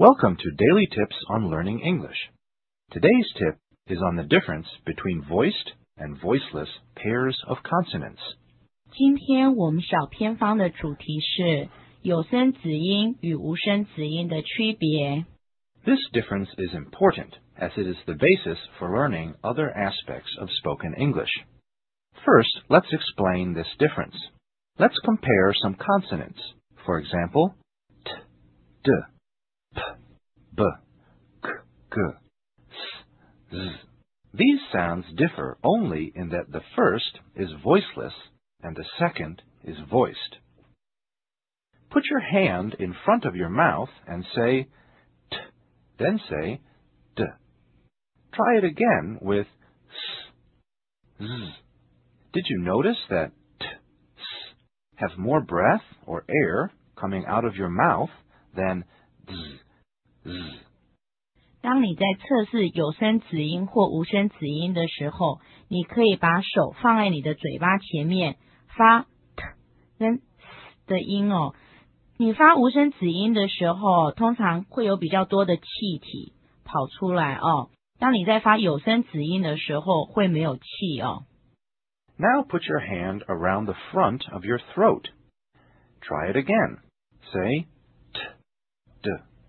Welcome to Daily Tips on Learning English. Today's tip is on the difference between voiced and voiceless pairs of consonants. 今天我们小偏方的主题是有声子音与无声子音的区别。 This difference is important as it is the basis for learning other aspects of spoken English. First, let's explain this difference. Let's compare some consonants. For example, t, d, p, b, k, g, s, z. These sounds differ only in that the first is voiceless and the second is voiced. Put your hand in front of your mouth and say t, then say d. Try it again with s, z. Did you notice that t, s have more breath or air coming out of your mouth than z, z? 当你在测试有声子音或无声子音的时候，你可以把手放在你的嘴巴前面，发 t 跟 s 的音哦。你发无声子音的时候，通常会有比较多的气体跑出来哦。当你在发有声子音的时候，会没有气哦。 Now put your hand around the front of your throat. Try it again. Say t, d,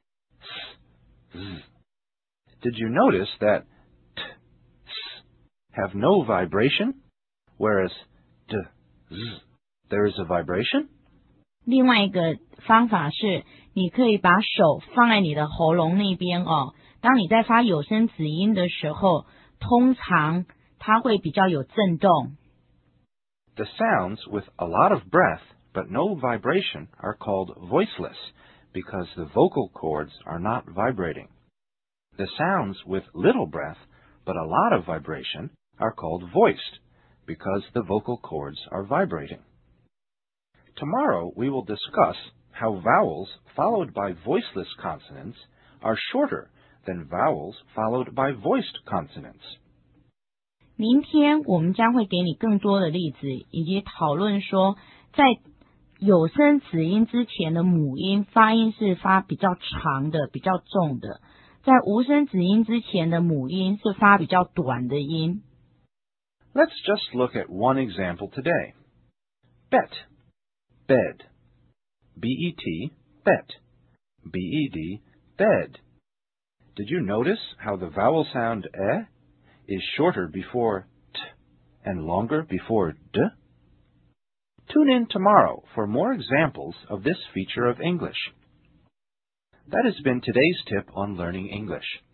s, z. Did you notice that t, s have no vibration, whereas d, z there is a vibration? 另外一个方法是，你可以把手放在你的喉咙那边哦。当你在发有声子音的时候，通常它会比较有震动。 The sounds with a lot of breath but no vibration are called voiceless because the vocal cords are not vibrating. The sounds with little breath but a lot of vibration are called voiced because the vocal cords are vibrating. Tomorrow we will discuss how vowels followed by voiceless consonants are shorter than vowels followed by voiced consonants. 明天我们将会给你更多的例子，以及讨论说，在有声子音之前的母音发音是发比较长的、比较重的，在无声子音之前的母音是发比较短的音。 Let's just look at one example today. Bet, bed. B-E-T, bet. B-E-D, bed. Did you notice how the vowel sound eh is shorter before t and longer before d? Tune in tomorrow for more examples of this feature of English. That has been today's tip on learning English.